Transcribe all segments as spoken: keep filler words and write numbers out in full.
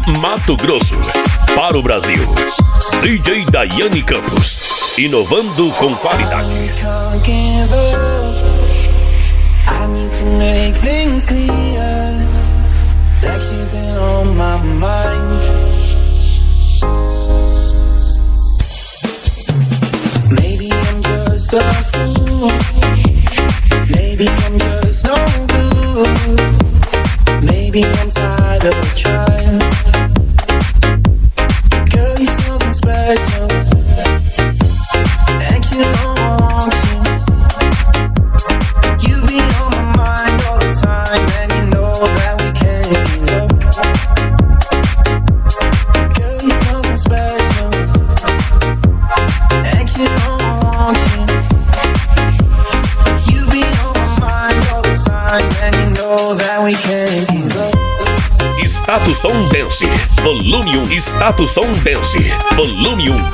Mato Grosso, para o Brasil. D J Daiane Campos, inovando com qualidade. I need to make things clear, like you've been on my mind. Maybe I'm just a fool, maybe I'm just no good, maybe I'm tired of trying. Girl, you're something special, and you know I want you. You be on my mind all the time, and you know that we can't give up. Girl, you're something special, and you know I want you. You be on my mind all the time, and you know that we can't give up. Status Som Dance, volume um. Status Som Dance, volume um.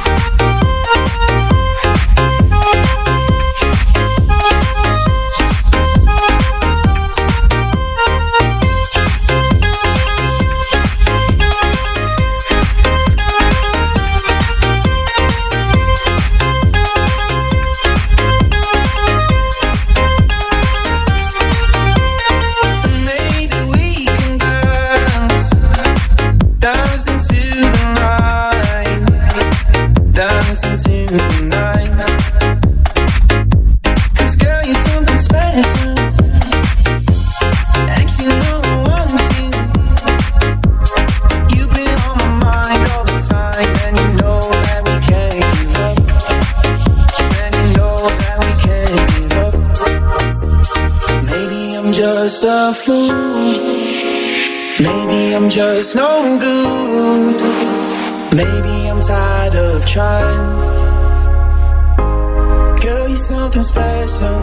Just a fool, maybe I'm just no good, maybe I'm tired of trying. Girl, you're something special,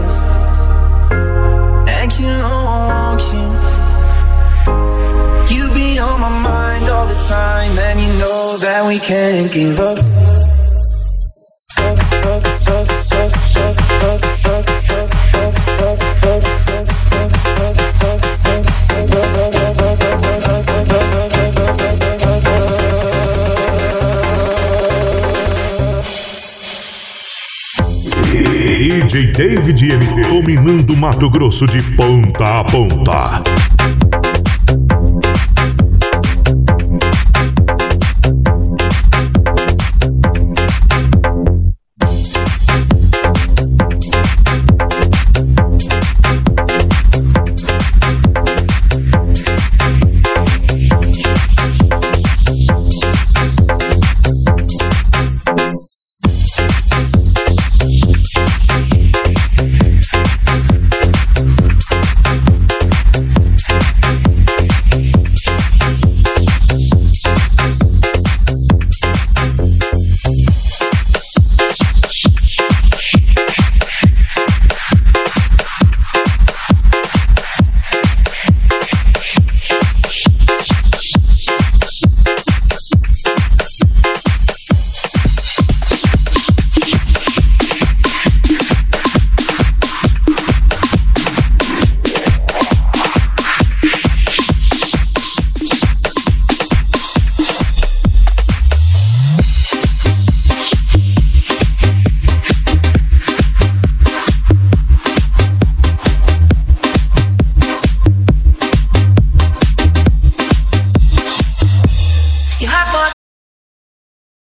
and you know I want you. You be on my mind all the time, and you know that we can't give up. Up, up, up, up, up, up, up, up, up, up, up. D J David M T, dominando Mato Grosso de ponta a ponta.